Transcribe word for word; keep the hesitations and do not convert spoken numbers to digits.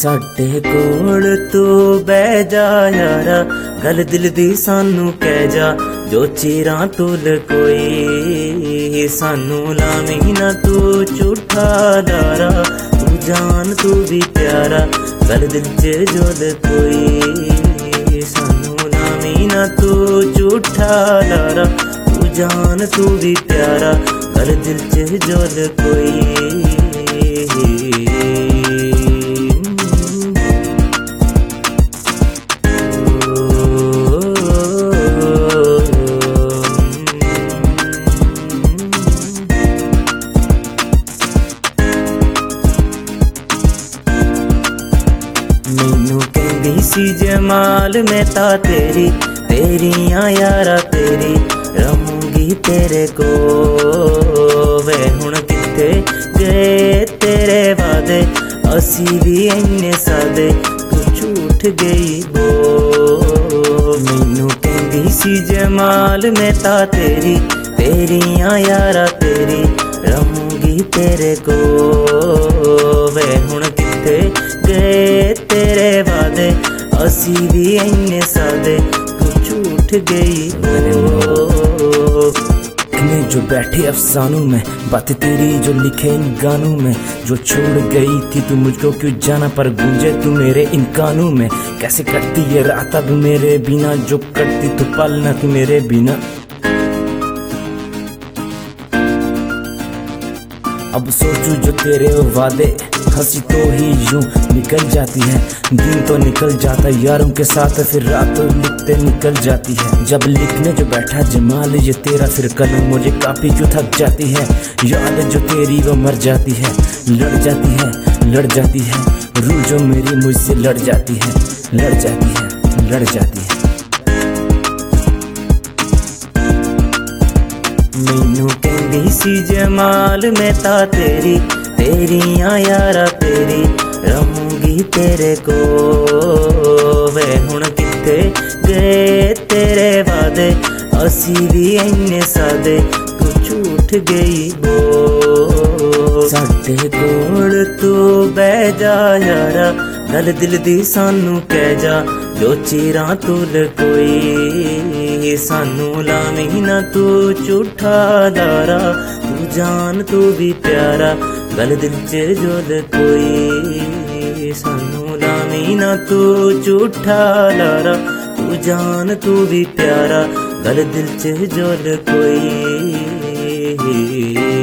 साडे कोल तू बह जा यारा, गल दिल दी सानू कह जा, जो चीरां तुल कोई सानू लावी ना तू झूठा दारा। तू जान तू भी प्यारा, गल दिल च जुल कोई सानू लावी ना तू झूठा दारा। तू जान तू भी प्यारा, गल दिल च जुल कोई। मैनू कहंदी सी जमाल मैं ता तेरी, तेरियां यारा तेरी, रहूंगी तेरे को। वे हुण किथे गए तेरे वादे, असी भी इन्ने सादे, तू झूठ गई बो। मैनू कहंदी सी जमाल मैं ता तेरी, तेरियां यारा तेरी, रहूंगी तेरे को। वे हुण किथे गए तेरे वादे, असी भी इन्ने सादे, तू झूठ गई हो। जो बैठे अफसानों में, बातें तेरी जो लिखे इन गानों में। जो छोड़ गई थी तू मुझको क्यों जाना, पर गूंजे तू मेरे इन कानों में। कैसे कटती ये रात अब मेरे बिना, जो कटती तू पल ना थी मेरे बिना। अब सोचूं जो तेरे वादे, हंसी तो ही यूं निकल जाती है। दिन तो निकल जाता यारों के साथ, फिर रात तो लिखते निकल जाती है। जब लिखने जो बैठा जमाल ये तेरा, फिर कलम मुझे काफी क्यों थक जाती है। याद जो तेरी वो मर जाती है, लड़ जाती है, लड़ जाती है। रूह जो मेरी मुझसे लड़ जाती है, लड़ जाती है, लड़ जाती है। मैनू कहंदी सी जमाल मैं ता तेरी, तेरियां यारा तेरी, रहूंगी तेरे को। वे हुण किथे गए तेरे वादे, असी भी इन्ने सादे, तू झूठ गई बो। साडे कोल तू बह जा यारा, गल दिल दी सानू कह जा, जो चीरां तुल कोई सानू लावी ना तू झूठा दारा। तू जान तू भी प्यारा, गल दिल च जुल कोई सानू लावी ना तू झूठा दारा। तू जान तू भी प्यारा, गल दिल च जुल कोई।